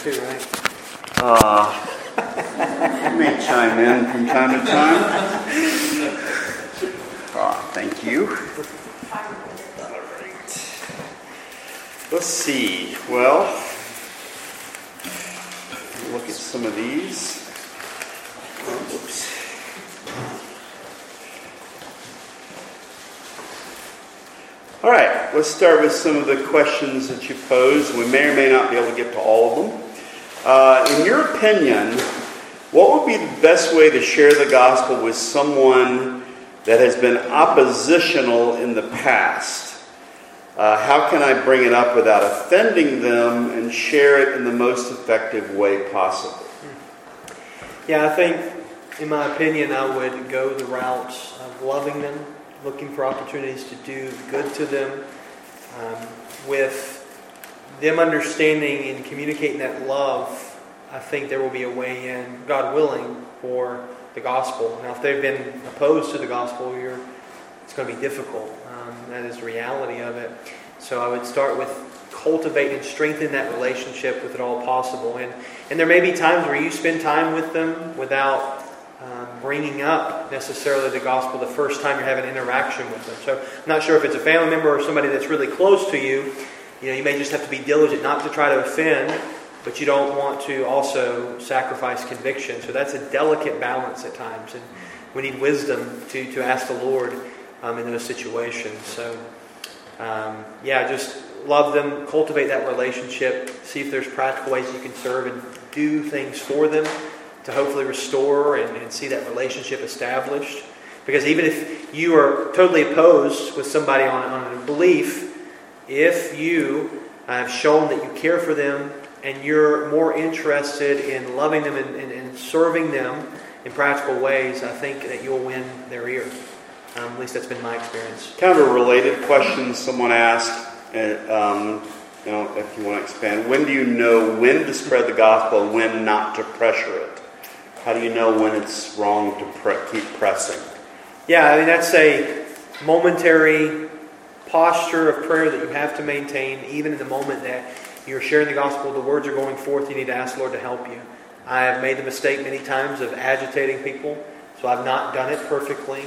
too, right? You may chime in from time to time. Thank you. All right. Let's see. Well, look at some of these. Oops. All right, let's start with some of the questions that you posed. We may or may not be able to get to all of them. In your opinion, what would be the best way to share the gospel with someone that has been oppositional in the past? How can I bring it up without offending them and share it in the most effective way possible? Yeah, I think, in my opinion, I would go the route of loving them, looking for opportunities to do good to them, with them understanding and communicating that love. I think there will be a way in, God willing, for the gospel. Now, if they've been opposed to the gospel, it's going to be difficult. That is the reality of it. So I would start with cultivating and strengthening that relationship with it all possible. And there may be times where you spend time with them without bringing up necessarily the gospel the first time you're having an interaction with them. So I'm not sure if it's a family member or somebody that's really close to you. You may just have to be diligent not to try to offend, but you don't want to also sacrifice conviction. So that's a delicate balance at times, and we need wisdom to ask the Lord in those situations. So just love them, cultivate that relationship, see if there's practical ways you can serve and do things for them to hopefully restore and see that relationship established. Because even if you are totally opposed with somebody on a belief, if you have shown that you care for them and you're more interested in loving them and serving them in practical ways, I think that you'll win their ear. At least that's been my experience. Kind of a related question someone asked, if you want to expand. When do you know when to spread the gospel and when not to pressure it? How do you know when it's wrong to keep pressing? Yeah, that's a momentary posture of prayer that you have to maintain, even in the moment that you're sharing the gospel, the words are going forth, you need to ask the Lord to help you. I have made the mistake many times of agitating people, so I've not done it perfectly.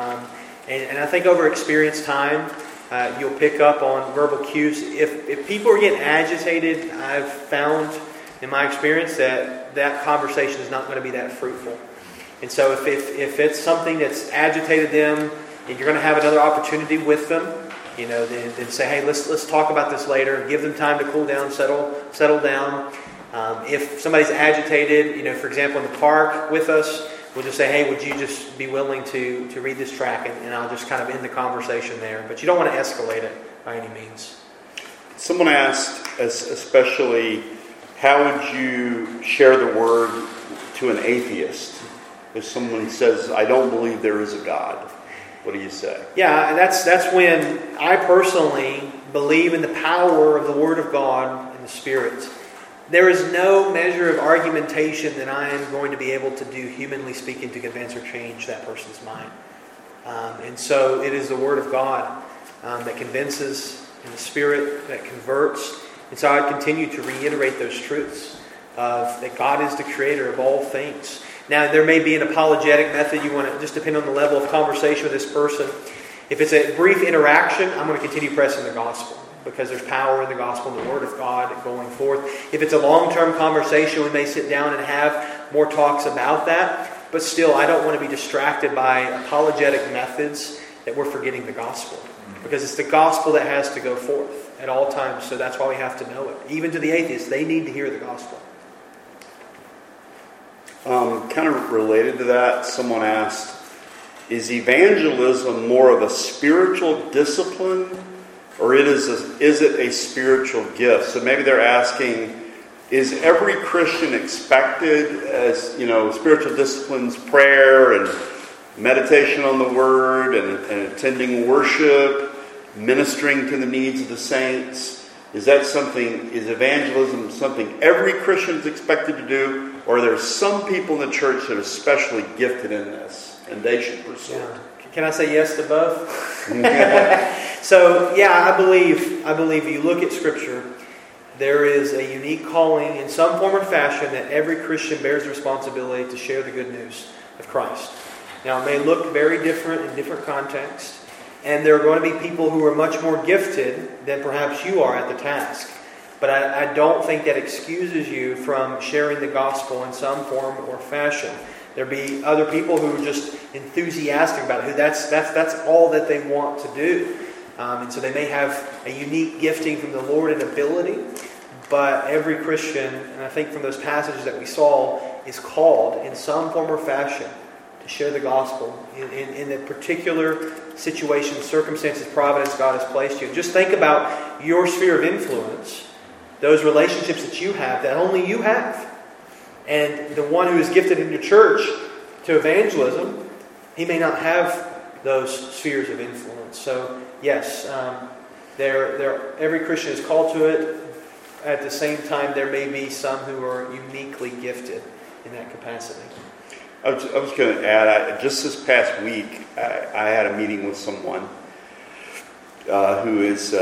And I think over experienced time, you'll pick up on verbal cues. If people are getting agitated, I've found in my experience that conversation is not going to be that fruitful. And so if it's something that's agitated them, and you're going to have another opportunity with them, then say, hey, let's talk about this later. Give them time to cool down, settle down. If somebody's agitated, for example, in the park with us, we'll just say, hey, would you just be willing to read this track? And I'll just kind of end the conversation there. But you don't want to escalate it by any means. Someone asked, especially, how would you share the word to an atheist? If someone says, I don't believe there is a God, what do you say? Yeah, and that's when I personally believe in the power of the Word of God and the Spirit. There is no measure of argumentation that I am going to be able to do, humanly speaking, to convince or change that person's mind. And so it is the Word of God that convinces, and the Spirit that converts. And so I continue to reiterate those truths of that God is the creator of all things. Now, there may be an apologetic method. You want to just depend on the level of conversation with this person. If it's a brief interaction, I'm going to continue pressing the gospel because there's power in the gospel and the Word of God going forth. If it's a long-term conversation, we may sit down and have more talks about that. But still, I don't want to be distracted by apologetic methods that we're forgetting the gospel. Because it's the gospel that has to go forth at all times. So that's why we have to know it. Even to the atheists, they need to hear the gospel. Kind of related to that, someone asked, is evangelism more of a spiritual discipline or is it a spiritual gift? So maybe they're asking, is every Christian expected as, spiritual disciplines, prayer and meditation on the Word and attending worship, ministering to the needs of the saints? Is evangelism something every Christian is expected to do? Or are there some people in the church that are especially gifted in this and they should pursue it? Can I say yes to both? So, I believe you look at Scripture, there is a unique calling in some form or fashion that every Christian bears responsibility to share the good news of Christ. Now, it may look very different in different contexts, and there are going to be people who are much more gifted than perhaps you are at the task. But I don't think that excuses you from sharing the gospel in some form or fashion. There'll be other people who are just enthusiastic about it, who that's all that they want to do. And so they may have a unique gifting from the Lord and ability, but every Christian, and I think from those passages that we saw, is called in some form or fashion to share the gospel in the particular situation, circumstances, providence God has placed you. Just think about your sphere of influence, those relationships that you have, that only you have. And the one who is gifted in your church to evangelism, he may not have those spheres of influence. So, yes, every Christian is called to it. At the same time, there may be some who are uniquely gifted in that capacity. I was going to add, just this past week, I had a meeting with someone who is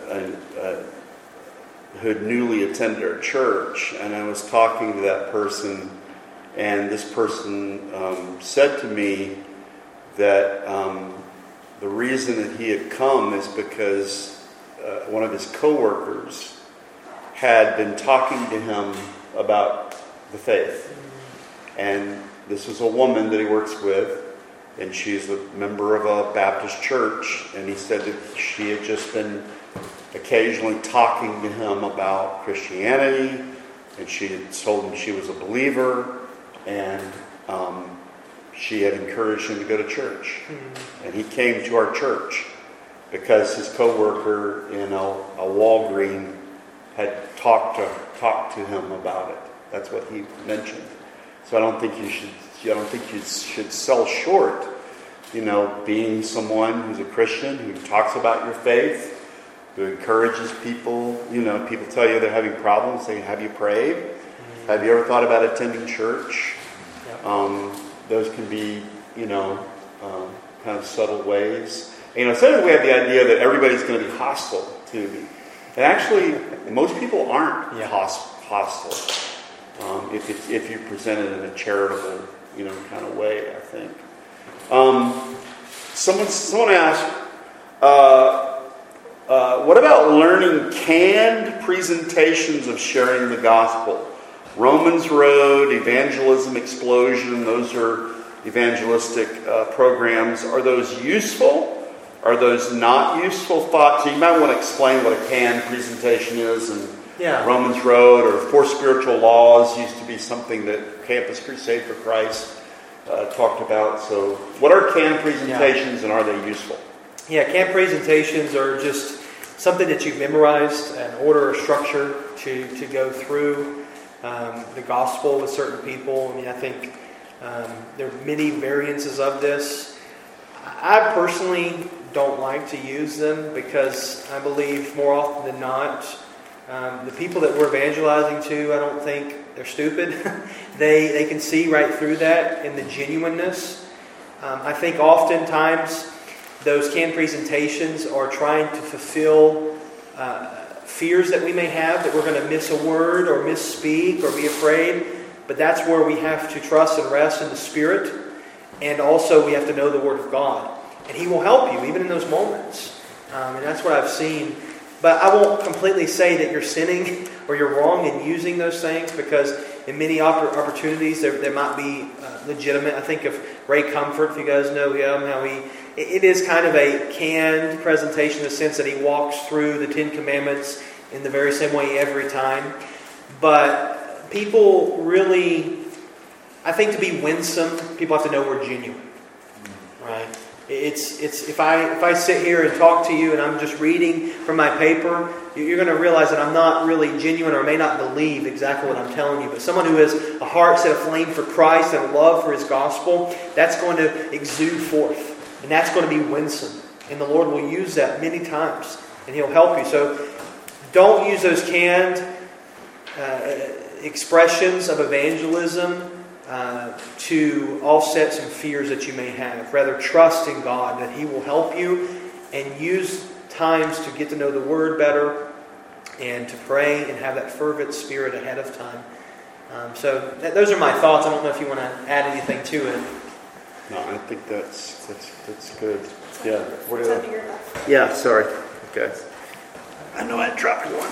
who had newly attended our church, and I was talking to that person, and this person said to me that the reason that he had come is because one of his coworkers had been talking to him about the faith. And this is a woman that he works with, and she's a member of a Baptist church, and he said that she had just been occasionally talking to him about Christianity, and she had told him she was a believer, and she had encouraged him to go to church. And he came to our church because his coworker in a Walgreens had talked to him about it. That's what he mentioned. So I don't think you should sell short, being someone who's a Christian who talks about your faith, who encourages people. People tell you they're having problems. Say, have you prayed? Mm-hmm. Have you ever thought about attending church? Yep. Those can be, kind of subtle ways. Sometimes we have the idea that everybody's going to be hostile to me. And actually, most people aren't hostile. If you present it in a charitable, kind of way, I think. Someone asked, what about learning canned presentations of sharing the gospel? Romans Road, Evangelism Explosion, those are evangelistic programs. Are those useful? Are those not useful? Thoughts? So you might want to explain what a canned presentation is. And Romans Road or Four Spiritual Laws used to be something that Campus Crusade for Christ talked about. So what are canned presentations and are they useful? Yeah, canned presentations are just something that you've memorized, an order or structure to go through the gospel with certain people. I think there are many variances of this. I personally don't like to use them because I believe more often than not, the people that we're evangelizing to, I don't think they're stupid. They can see right through that in the genuineness. I think oftentimes those canned presentations are trying to fulfill fears that we may have, that we're going to miss a word or misspeak or be afraid. But that's where we have to trust and rest in the Spirit. And also we have to know the Word of God. And He will help you even in those moments. And that's what I've seen. But I won't completely say that you're sinning or you're wrong in using those things, because in many opportunities there might be legitimate. I think of Ray Comfort, if you guys know him, how it is kind of a canned presentation in the sense that he walks through the Ten Commandments in the very same way every time. But people really, I think to be winsome, people have to know we're genuine. Right? It's if I sit here and talk to you and I'm just reading from my paper, you're going to realize that I'm not really genuine, or may not believe exactly what I'm telling you. But someone who has a heart set aflame for Christ and a love for His gospel, that's going to exude forth. And that's going to be winsome. And the Lord will use that many times. And He'll help you. So don't use those canned expressions of evangelism to offset some fears that you may have. Rather, trust in God that He will help you, and use times to get to know the Word better, and to pray and have that fervent spirit ahead of time. So those are my thoughts. I don't know if you want to add anything to it. No, I think that's good. Yeah. What It's do up to your left. Yeah, sorry. Okay. I know I dropped one.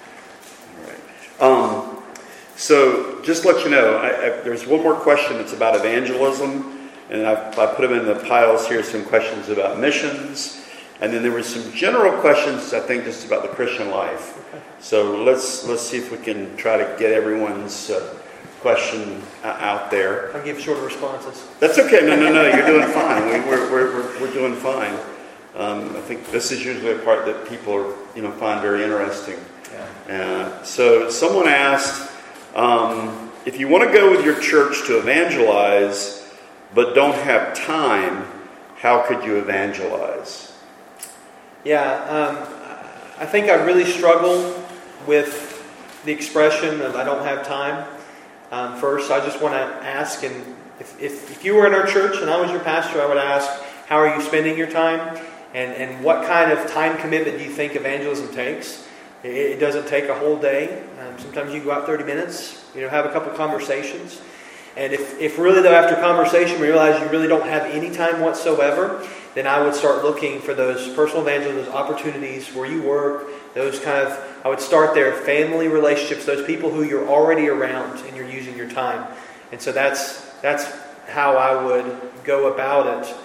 All right. So just to let you know, there's one more question that's about evangelism, and I put them in the piles here, some questions about missions, and then there were some general questions, I think, just about the Christian life. Okay. So let's see if we can try to get everyone's question out there. I'll give shorter responses. That's okay. No. You're doing fine. We're doing fine. I think this is usually a part that people find very interesting. Yeah. So someone asked, if you want to go with your church to evangelize, but don't have time, how could you evangelize? Yeah, I think I really struggle with the expression of I don't have time. First, I just want to ask, and if you were in our church and I was your pastor, I would ask, how are you spending your time? And what kind of time commitment do you think evangelism takes? It doesn't take a whole day. Sometimes you can go out 30 minutes, have a couple conversations. And if really, though, after conversation, we realize you really don't have any time whatsoever, then I would start looking for those personal evangelism opportunities where you work, I would start there, family relationships, those people who you're already around and you're using your time. And so that's how I would go about it.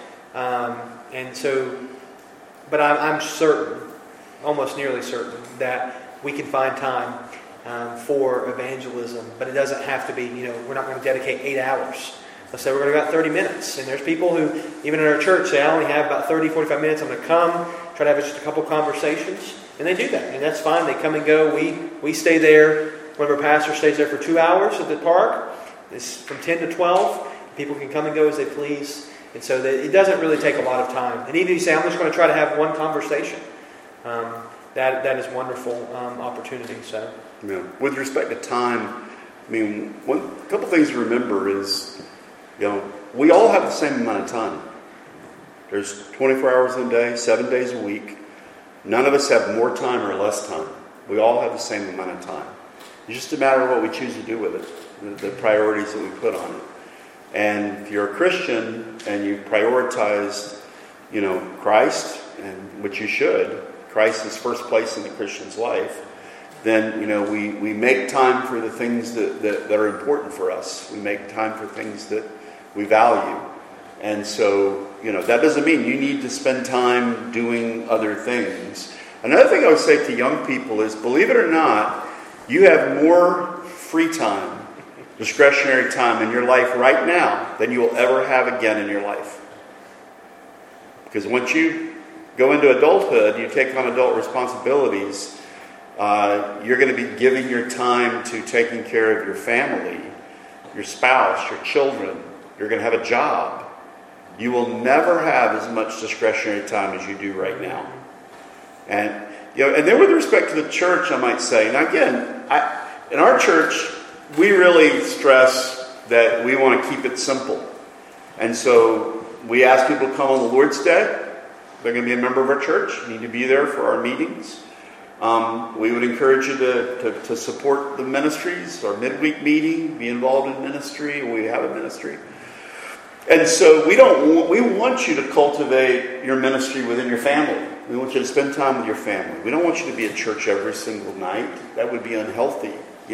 But I'm certain, almost nearly certain, that we can find time for evangelism. But it doesn't have to be, we're not going to dedicate 8 hours. Let's say we're going to go about 30 minutes. And there's people who, even in our church, say, I only have about 30, 45 minutes. I'm going to come, try to have just a couple conversations. And they do that. And that's fine. They come and go. We stay there. One of our pastors stays there for 2 hours at the park. It's from 10 to 12. People can come and go as they please. And so it doesn't really take a lot of time. And even if you say, I'm just going to try to have one conversation, that is wonderful opportunity. So, yeah. With respect to time, a couple things to remember is, we all have the same amount of time. There's 24 hours in a day, 7 days a week. None of us have more time or less time. We all have the same amount of time. It's just a matter of what we choose to do with it, the priorities that we put on it. And if you're a Christian and you prioritize, Christ, and which you should, Christ is first place in the Christian's life, then, we make time for the things that are important for us. We make time for things that we value. And so, that doesn't mean you need to spend time doing other things. Another thing I would say to young people is, believe it or not, you have more free time, discretionary time in your life right now than you will ever have again in your life. Because once you go into adulthood, you take on adult responsibilities, you're going to be giving your time to taking care of your family, your spouse, your children. You're going to have a job. You will never have as much discretionary time as you do right now. And and then with respect to the church, I might say, now again, in our church, we really stress that we want to keep it simple. And so we ask people to come on the Lord's Day. They're going to be a member of our church. You need to be there for our meetings. We would encourage you to support the ministries, our midweek meeting, be involved in ministry. We have a ministry. And so we want you to cultivate your ministry within your family. We want you to spend time with your family. We don't want you to be at church every single night. That would be unhealthy,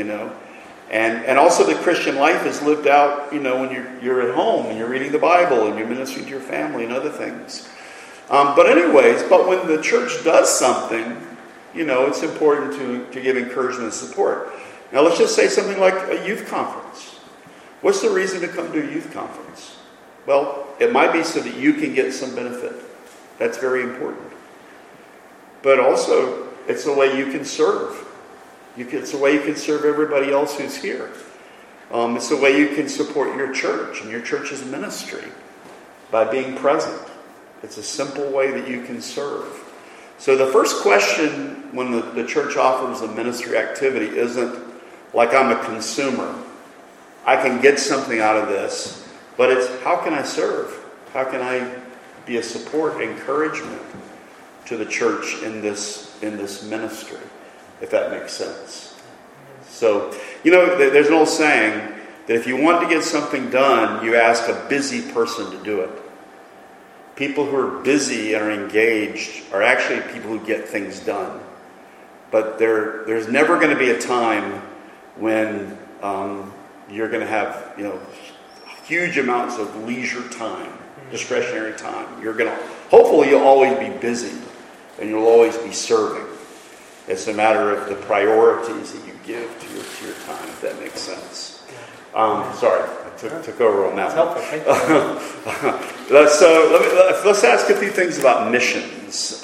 And also the Christian life is lived out, when you're at home and you're reading the Bible and you're ministering to your family and other things. But when the church does something, it's important to give encouragement and support. Now let's just say something like a youth conference. What's the reason to come to a youth conference? Well, it might be so that you can get some benefit. That's very important. But also, it's a way you can serve. It's a way you can serve everybody else who's here. It's a way you can support your church and your church's ministry by being present. It's a simple way that you can serve. So the first question when the church offers a ministry activity isn't like I'm a consumer. I can get something out of this. But it's how can I serve? How can I be a support, encouragement to the church in this ministry? if that makes sense. So, there's an old saying that if you want to get something done, you ask a busy person to do it. People who are busy and are engaged are actually people who get things done. But there's never going to be a time when you're going to have huge amounts of leisure time, discretionary time. Hopefully you'll always be busy and you'll always be serving. It's a matter of the priorities that you give to your time, if that makes sense. Sorry, I took over on that one. Thank you. So let's ask a few things about missions.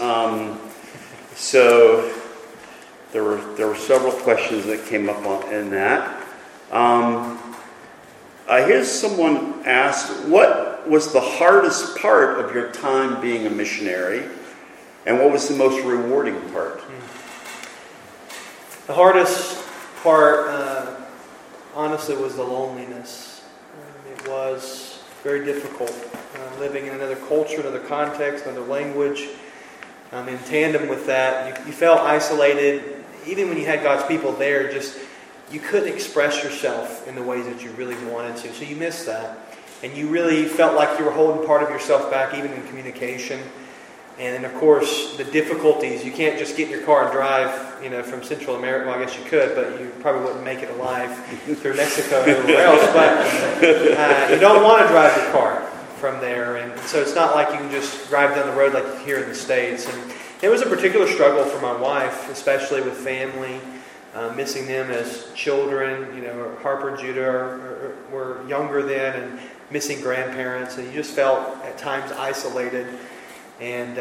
So there were several questions that came up in that. Here's someone asked, what was the hardest part of your time being a missionary, and what was the most rewarding part? The hardest part, honestly, was the loneliness. It was very difficult living in another culture, another context, another language. In tandem with that, you felt isolated. Even when you had God's people there, you couldn't express yourself in the ways that you really wanted to. So you missed that. And you really felt like you were holding part of yourself back, even in communication. And then, of course, the difficulties. You can't just get in your car and drive, from Central America. Well, I guess you could, but you probably wouldn't make it alive through Mexico and everywhere else. But you don't want to drive your car from there. And so it's not like you can just drive down the road like here in the States. And it was a particular struggle for my wife, especially with family, missing them as children. Harper and Judah were younger then, and missing grandparents. And you just felt at times isolated. And,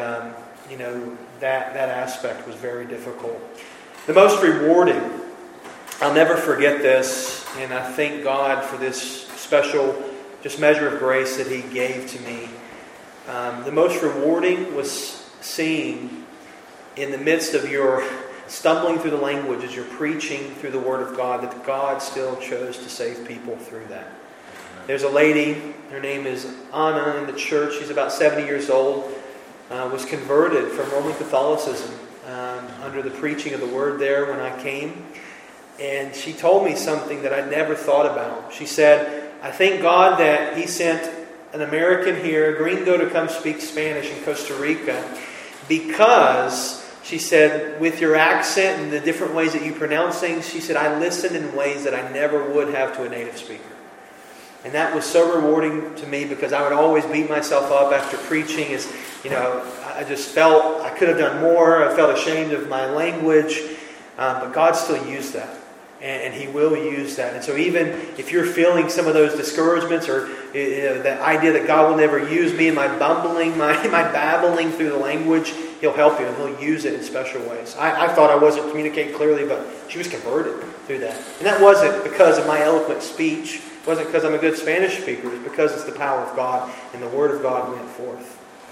that aspect was very difficult. The most rewarding, I'll never forget this, and I thank God for this special measure of grace that He gave to me. The most rewarding was seeing in the midst of your stumbling through the language as you're preaching through the Word of God, that God still chose to save people through that. There's a lady, her name is Anna, in the church. She's about 70 years old. Was converted from Roman Catholicism under the preaching of the Word there when I came. And she told me something that I'd never thought about. She said, I thank God that He sent an American here, a gringo, to come speak Spanish in Costa Rica, because, she said, with your accent and the different ways that you pronounce things, she said, I listened in ways that I never would have to a native speaker. And that was so rewarding to me, because I would always beat myself up after preaching. I just felt I could have done more. I felt ashamed of my language. But God still used that. And He will use that. And so even if you're feeling some of those discouragements, or the idea that God will never use me in my bumbling, my babbling through the language, He'll help you and He'll use it in special ways. I thought I wasn't communicating clearly, but she was converted through that. And that wasn't because of my eloquent speech. It wasn't because I'm a good Spanish speaker. It's because it's the power of God and the Word of God went forth.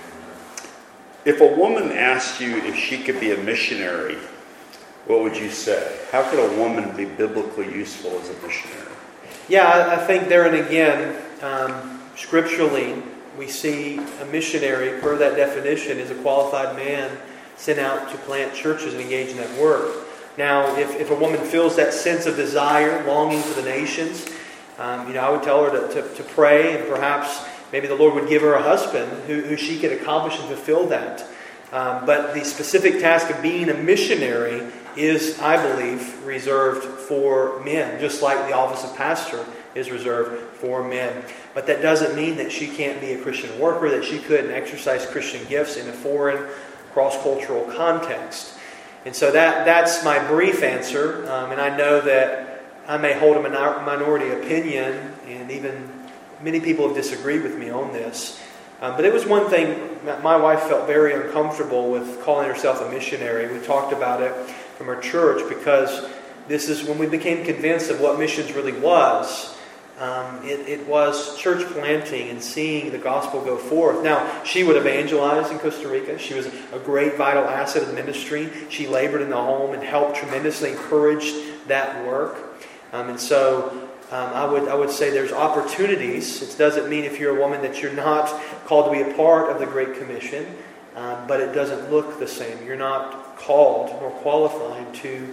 If a woman asked you if she could be a missionary, what would you say? How could a woman be biblically useful as a missionary? Yeah, I think there and again, scripturally, we see a missionary, per that definition, is a qualified man sent out to plant churches and engage in that work. Now, if a woman feels that sense of desire, longing for the nations, I would tell her to pray, and perhaps maybe the Lord would give her a husband who she could accomplish and fulfill that. But the specific task of being a missionary is, I believe, reserved for men, just like the office of pastor is reserved for men. But that doesn't mean that she can't be a Christian worker, that she couldn't exercise Christian gifts in a foreign, cross-cultural context. And so that's my brief answer. And I know that I may hold a minority opinion, and even many people have disagreed with me on this. But it was one thing that my wife felt very uncomfortable with calling herself a missionary. We talked about it from our church, because this is when we became convinced of what missions really was. It was church planting and seeing the gospel go forth. Now, she would evangelize in Costa Rica. She was a great vital asset of the ministry. She labored in the home and helped tremendously, encouraged that work. And so I would say there's opportunities. It doesn't mean, if you're a woman, that you're not called to be a part of the Great Commission, but it doesn't look the same. You're not called nor qualified to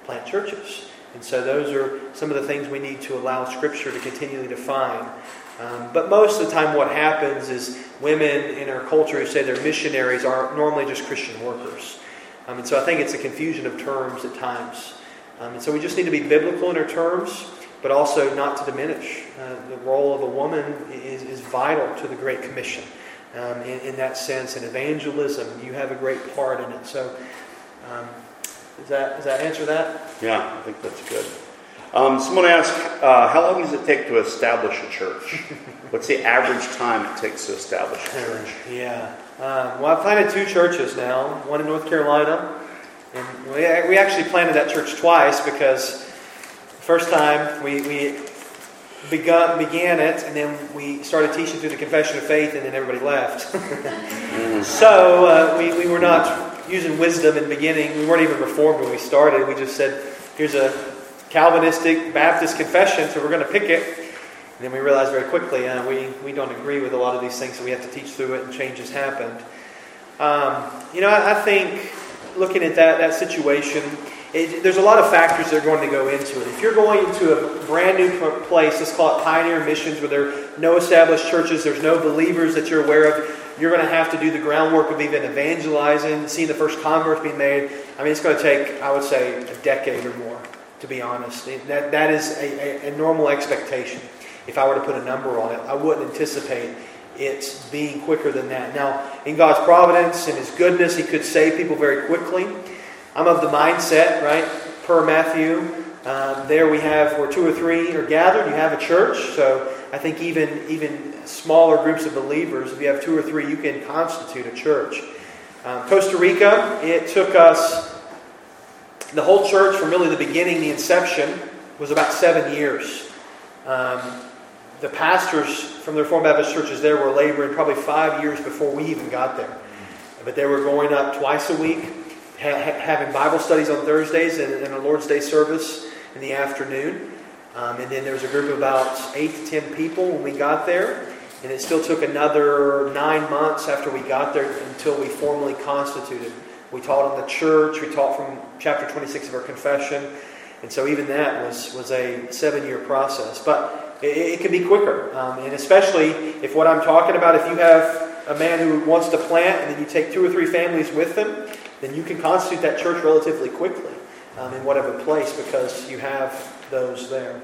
plant churches. And so those are some of the things we need to allow Scripture to continually define. But most of the time what happens is women in our culture who say they're missionaries are normally just Christian workers. And so I think it's a confusion of terms at times. And so we just need to be biblical in our terms, but also not to diminish. The role of a woman is vital to the Great Commission. In that sense, in evangelism, you have a great part in it. So does that answer that? Yeah, I think that's good. Someone asked, how long does it take to establish a church? What's the average time it takes to establish a church? Yeah. Well, I've planted 2 churches now, one in North Carolina. And we actually planted that church twice because the first time we began it, and then we started teaching through the Confession of Faith, and then everybody left. So we were not using wisdom in the beginning. We weren't even Reformed when we started. We just said, here's a Calvinistic Baptist confession, so we're going to pick it. And then we realized very quickly we don't agree with a lot of these things, so we have to teach through it, and changes happened. I think looking at that situation, there's a lot of factors that are going to go into it. If you're going into a brand new place, let's call it pioneer missions, where there are no established churches, there's no believers that you're aware of, you're going to have to do the groundwork of even evangelizing, seeing the first converts being made. I mean, it's going to take, I would say, a decade or more, to be honest. That is a normal expectation. If I were to put a number on it, I wouldn't anticipate it being quicker than that. Now, in God's providence and His goodness, He could save people very quickly. I'm of the mindset, right, per Matthew, there we have where 2 or 3 are gathered, you have a church. So I think even smaller groups of believers, if you have 2 or 3, you can constitute a church. Costa Rica, it took us, the whole church from really the beginning, the inception, was about 7 years. The pastors from the Reformed Baptist churches there were laboring probably 5 years before we even got there. But they were going up twice a week, having Bible studies on Thursdays and a Lord's Day service in the afternoon. And then there was a group of about 8 to 10 people when we got there. And it still took another 9 months after we got there until we formally constituted. We taught in the church. We taught from chapter 26 of our confession. And so even that was a 7-year process. But it can be quicker. And especially if what I'm talking about, if you have a man who wants to plant and then you take 2 or 3 families with them, then you can constitute that church relatively quickly in whatever place because you have those there.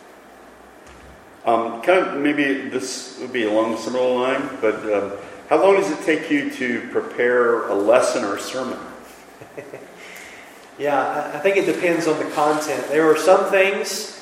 Kind of maybe this would be along a similar line, but how long does it take you to prepare a lesson or a sermon? Yeah, I think it depends on the content. There are some things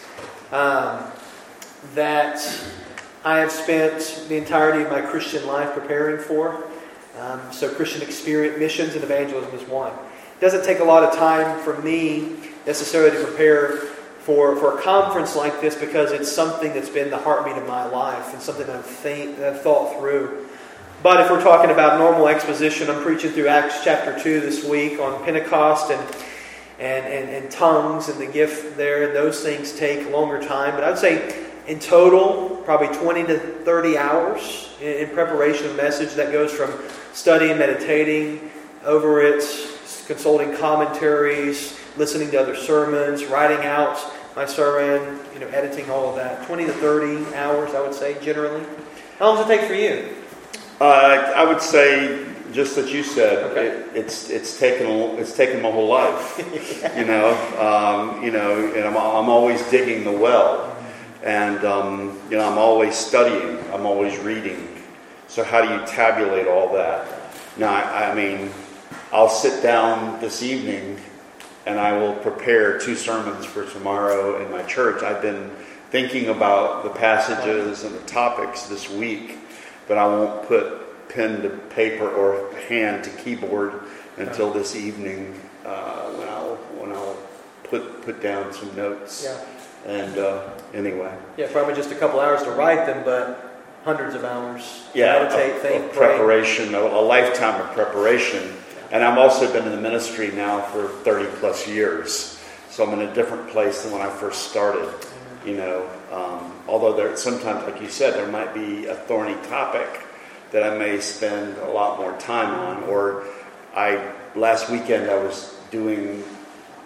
that I have spent the entirety of my Christian life preparing for. So Christian experience, missions, and evangelism is one. It doesn't take a lot of time for me necessarily to prepare for a conference like this because it's something that's been the heartbeat of my life and something that I've thought through. But if we're talking about normal exposition, I'm preaching through Acts chapter 2 this week on Pentecost and tongues and the gift there. And those things take a longer time. But I'd say in total, probably 20 to 30 hours in preparation of message that goes from studying, meditating over it, consulting commentaries, listening to other sermons, writing out my sermon, editing all of that. 20 to 30 hours, I would say, generally. How long does it take for you? I would say, just that you said, okay. It's taken my whole life. Yeah. And I'm always digging the well, and I'm always studying, I'm always reading. So how do you tabulate all that? Now, I mean, I'll sit down this evening and I will prepare 2 sermons for tomorrow in my church. I've been thinking about the passages and the topics this week, but I won't put pen to paper or hand to keyboard until this evening when I'll put down some notes. Yeah. And anyway. Yeah, probably just a couple hours to write them, but hundreds of hours. Yeah, meditate, think, preparation, a lifetime of preparation. And I've also been in the ministry now for 30 plus years. So I'm in a different place than when I first started. Although sometimes, like you said, there might be a thorny topic that I may spend a lot more time on. Or last weekend I was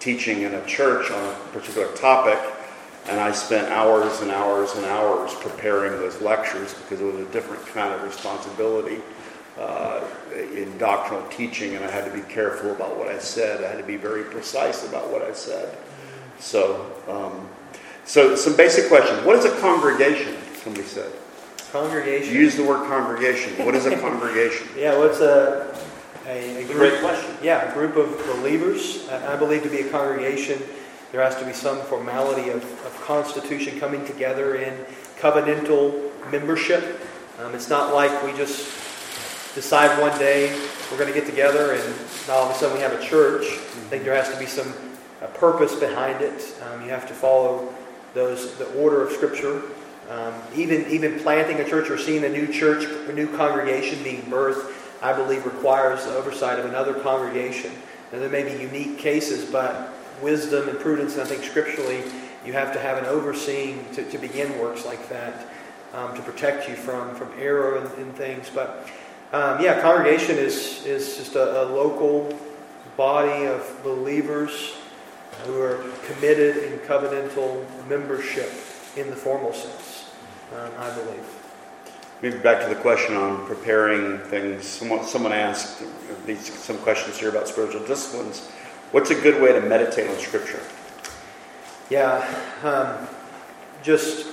teaching in a church on a particular topic, and I spent hours and hours and hours preparing those lectures because it was a different kind of responsibility in doctrinal teaching, and I had to be careful about what I said. I had to be very precise about what I said. So some basic questions. What is a congregation? Somebody said. Congregation. You use the word congregation. What is a congregation? Yeah, what's a group, great question. Yeah, a group of believers. I believe to be a congregation, there has to be some formality of constitution coming together in covenantal membership. It's not like we just decide one day we're going to get together and all of a sudden we have a church. I think there has to be some purpose behind it. You have to follow the order of Scripture. Even planting a church or seeing a new church, a new congregation being birthed, I believe requires the oversight of another congregation. Now, there may be unique cases, but wisdom and prudence, and I think scripturally, you have to have an overseeing to begin works like that to protect you from error and things. But congregation is just a local body of believers who are committed in covenantal membership in the formal sense, I believe. Maybe back to the question on preparing things. Someone asked some questions here about spiritual disciplines. What's a good way to meditate on Scripture? Yeah, just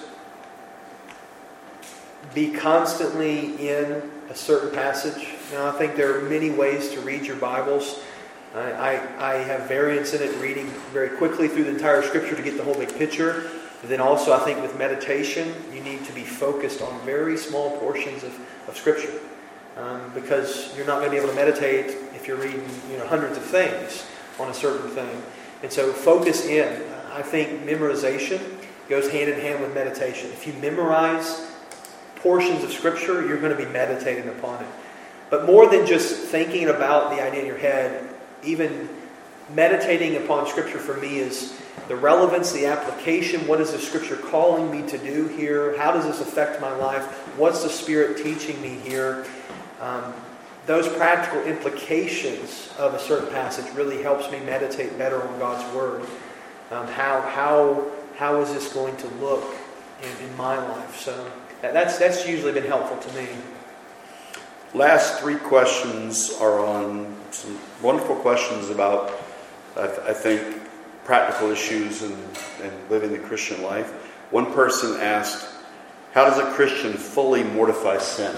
be constantly in a certain passage. Now, I think there are many ways to read your Bibles. I have variance in it, reading very quickly through the entire Scripture to get the whole big picture. But then also, I think with meditation, you need to be focused on very small portions of Scripture. Because you're not going to be able to meditate if you're reading hundreds of things on a certain thing. And so focus in. I think memorization goes hand in hand with meditation. If you memorize portions of Scripture, you're going to be meditating upon it. But more than just thinking about the idea in your head, even meditating upon Scripture for me is the relevance, the application. What is the Scripture calling me to do here? How does this affect my life? What's the Spirit teaching me here? Those practical implications of a certain passage really helps me meditate better on God's Word. How is this going to look in my life? So that's usually been helpful to me. Last three questions are on some wonderful questions about, I think, practical issues and living the Christian life. One person asked, how does a Christian fully mortify sin?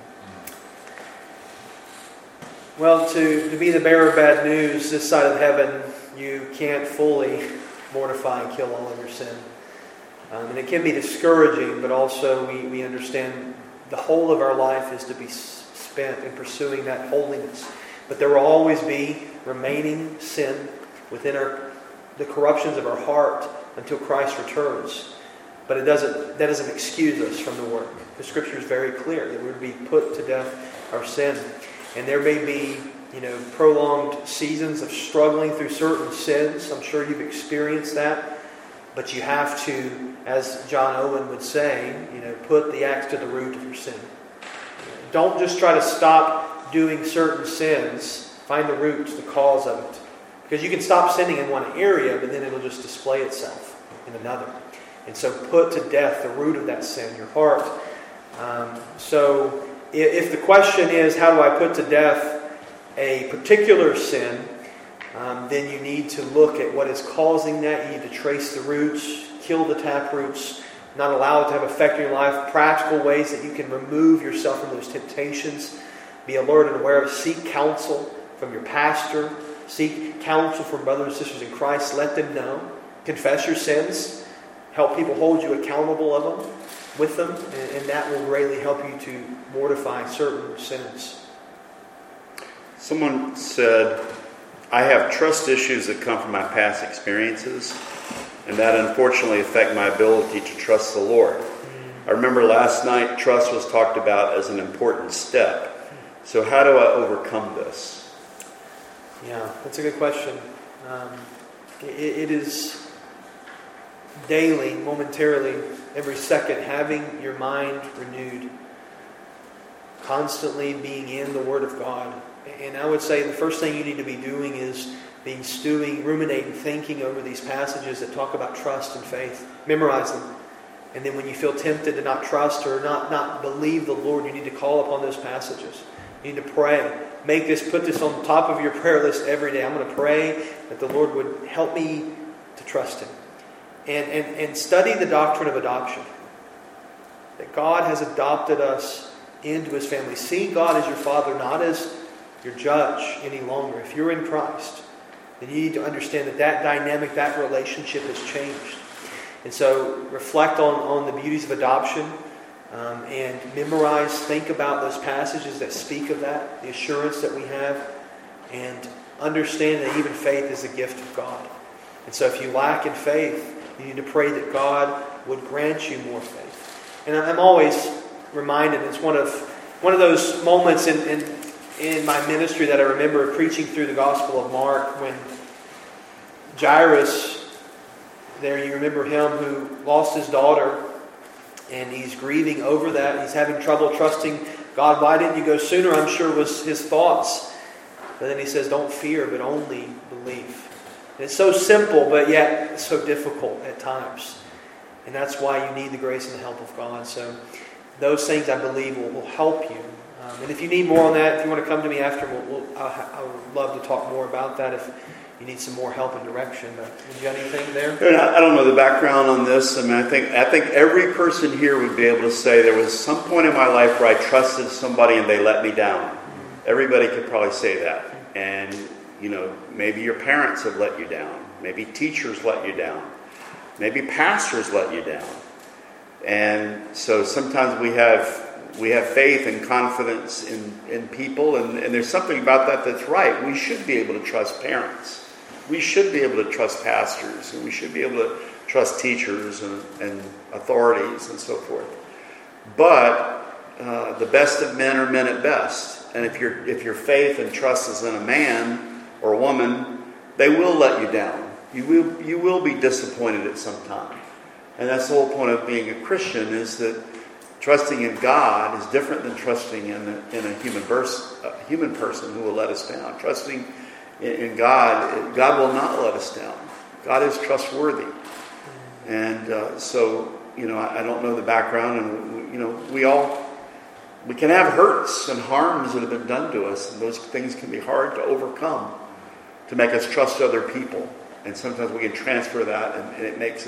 Well, to be the bearer of bad news this side of heaven, you can't fully mortify and kill all of your sin. And it can be discouraging, but also we understand the whole of our life is to be spent in pursuing that holiness. But there will always be remaining sin within the corruptions of our heart until Christ returns. But that doesn't excuse us from the work. The Scripture is very clear that we're to be put to death our sin. And there may be, prolonged seasons of struggling through certain sins. I'm sure you've experienced that. But you have to, as John Owen would say, put the axe to the root of your sin. Don't just try to stop doing certain sins. Find the root, the cause of it. Because you can stop sinning in one area, but then it'll just display itself in another. And so put to death the root of that sin, your heart. So if the question is, how do I put to death a particular sin, then you need to look at what is causing that. You need to trace the roots, kill the tap roots, not allow it to have effect in your life. Practical ways that you can remove yourself from those temptations. Be alert and aware of. Seek counsel from your pastor. Seek counsel from brothers and sisters in Christ. Let them know. Confess your sins. Help people hold you accountable with them. And that will greatly help you to mortify certain sins. Someone said, I have trust issues that come from my past experiences, and that unfortunately affect my ability to trust the Lord. I remember last night trust was talked about as an important step. So how do I overcome this? Yeah, that's a good question. It is daily, momentarily, every second, having your mind renewed, constantly being in the Word of God. And I would say the first thing you need to be doing is be stewing, ruminating, thinking over these passages that talk about trust and faith. Memorize them. And then when you feel tempted to not trust or not believe the Lord, you need to call upon those passages. You need to pray. Put this on top of your prayer list every day. I'm going to pray that the Lord would help me to trust Him. And study the doctrine of adoption. That God has adopted us into His family. See God as your Father, not as your judge any longer. If you're in Christ, then you need to understand that dynamic, that relationship has changed. And so reflect on the beauties of adoption and memorize, think about those passages that speak of that, the assurance that we have, and understand that even faith is a gift of God. And so if you lack in faith, you need to pray that God would grant you more faith. And I'm always reminded, it's one of those moments in my ministry that I remember preaching through the Gospel of Mark when Jairus, there you remember him who lost his daughter, and he's grieving over that. He's having trouble trusting God. Why didn't you go sooner? I'm sure was his thoughts. But then he says, don't fear, but only believe. And it's so simple, but yet so difficult at times. And that's why you need the grace and the help of God. So those things, I believe, will help you. And if you need more on that, if you want to come to me after, I would love to talk more about that if you need some more help and direction. But you got anything there? I don't know the background on this. I mean, I think every person here would be able to say there was some point in my life where I trusted somebody and they let me down. Everybody could probably say that. And, maybe your parents have let you down. Maybe teachers let you down. Maybe pastors let you down. And so sometimes we have faith and confidence in people, and there's something about that that's right. We should be able to trust parents. We should be able to trust pastors, and we should be able to trust teachers and authorities and so forth. But the best of men are men at best. And if your faith and trust is in a man or a woman, they will let you down. You will be disappointed at some time. And that's the whole point of being a Christian, is that trusting in God is different than trusting in a human person who will let us down. Trusting in God, God will not let us down. God is trustworthy. And so, I don't know the background, and we can have hurts and harms that have been done to us, and those things can be hard to overcome, to make us trust other people. And sometimes we can transfer that, and it makes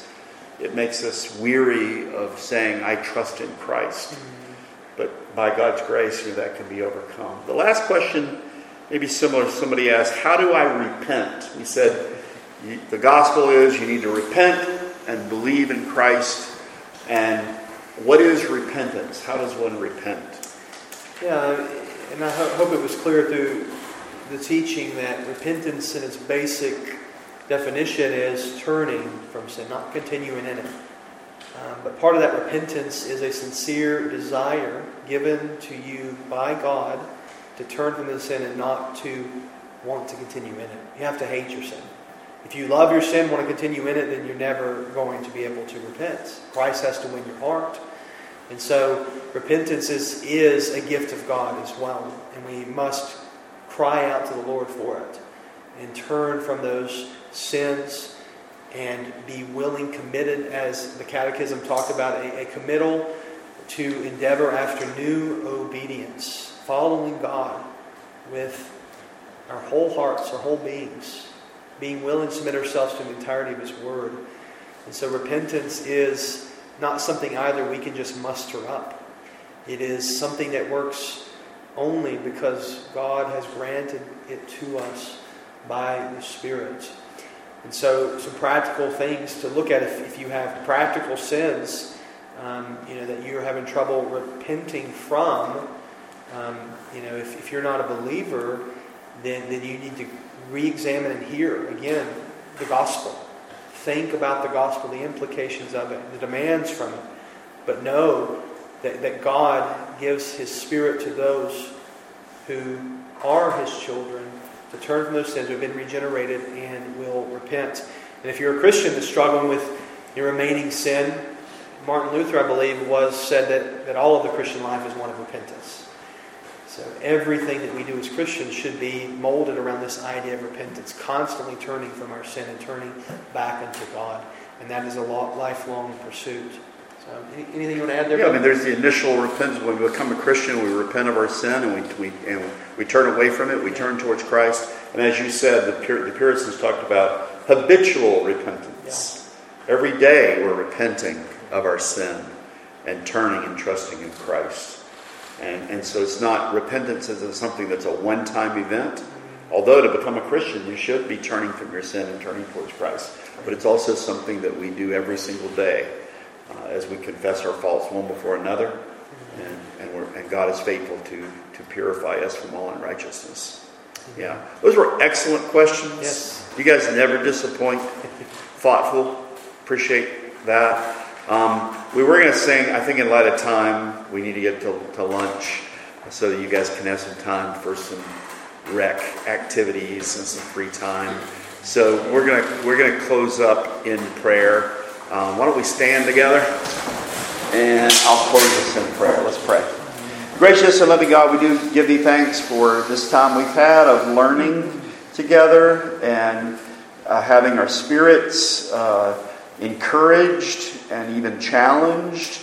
us weary of saying, I trust in Christ. Mm-hmm. But by God's grace, that can be overcome. The last question, maybe similar, somebody asked, how do I repent? We said, the gospel is you need to repent and believe in Christ. And what is repentance? How does one repent? Yeah, and I hope it was clear through the teaching that repentance in its basic definition is turning from sin, not continuing in it. But part of that repentance is a sincere desire given to you by God to turn from the sin and not to want to continue in it. You have to hate your sin. If you love your sin, want to continue in it, then you're never going to be able to repent. Christ has to win your heart. And so repentance is a gift of God as well. And we must cry out to the Lord for it and turn from those sins and be willing, committed, as the Catechism talked about, a committal to endeavor after new obedience, following God with our whole hearts, our whole beings, being willing to submit ourselves to the entirety of His Word. And so repentance is not something either we can just muster up. It is something that works only because God has granted it to us by the Spirit. And so some practical things to look at if you have practical sins that you're having trouble repenting from. If you're not a believer, then you need to re-examine and hear again the gospel. Think about the gospel, the implications of it, the demands from it. But know that God gives His Spirit to those who are His children to turn from those sins, who have been regenerated and will repent. And if you're a Christian that's struggling with your remaining sin, Martin Luther, I believe, said that all of the Christian life is one of repentance. So everything that we do as Christians should be molded around this idea of repentance, constantly turning from our sin and turning back unto God. And that is a lifelong pursuit. So anything you want to add there? Yeah, I mean, there's the initial repentance. When we become a Christian, we repent of our sin and we turn away from it. We turn towards Christ. And as you said, the Puritans talked about habitual repentance. Yeah. Every day we're repenting of our sin and turning and trusting in Christ. And so it's not, repentance isn't something that's a one-time event. Although to become a Christian, you should be turning from your sin and turning towards Christ. But it's also something that we do every single day as we confess our faults one before another. And God is faithful to purify us from all unrighteousness. Yeah. Those were excellent questions. Yes. You guys never disappoint. Thoughtful. Appreciate that. We were going to sing, I think in light of time, we need to get to lunch so that you guys can have some time for some rec activities and some free time. So we're going to close up in prayer. Why don't we stand together? And I'll close us in prayer. Let's pray. Gracious and loving God, we do give Thee thanks for this time we've had of learning together and having our spirits encouraged and even challenged.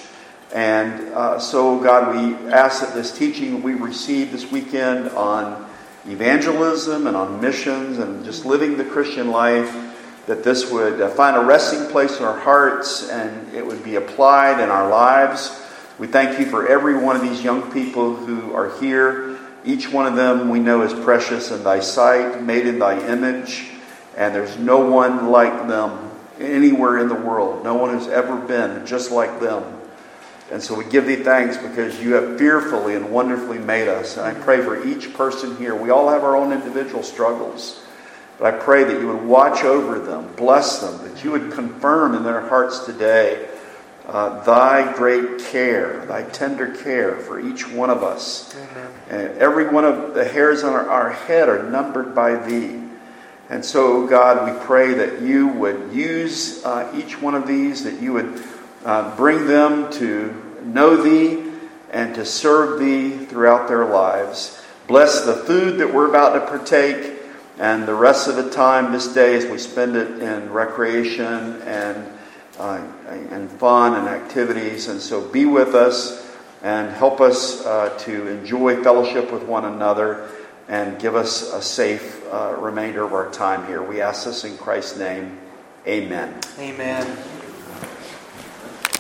And so, God, we ask that this teaching we received this weekend on evangelism and on missions and just living the Christian life, that this would find a resting place in our hearts and it would be applied in our lives. We thank You for every one of these young people who are here. Each one of them we know is precious in Thy sight, made in Thy image, and there's no one like them anywhere in the world. No one has ever been just like them. And so we give Thee thanks because You have fearfully and wonderfully made us. And I pray for each person here. We all have our own individual struggles. But I pray that You would watch over them, bless them, that You would confirm in their hearts today Thy great care, Thy tender care for each one of us. Amen. And every one of the hairs on our head are numbered by Thee. And so, God, we pray that You would use each one of these, that You would bring them to know Thee and to serve Thee throughout their lives. Bless the food that we're about to partake and the rest of the time this day as we spend it in recreation and fun and activities. And so be with us and help us to enjoy fellowship with one another and give us a safe remainder of our time here. We ask this in Christ's name. Amen. Amen.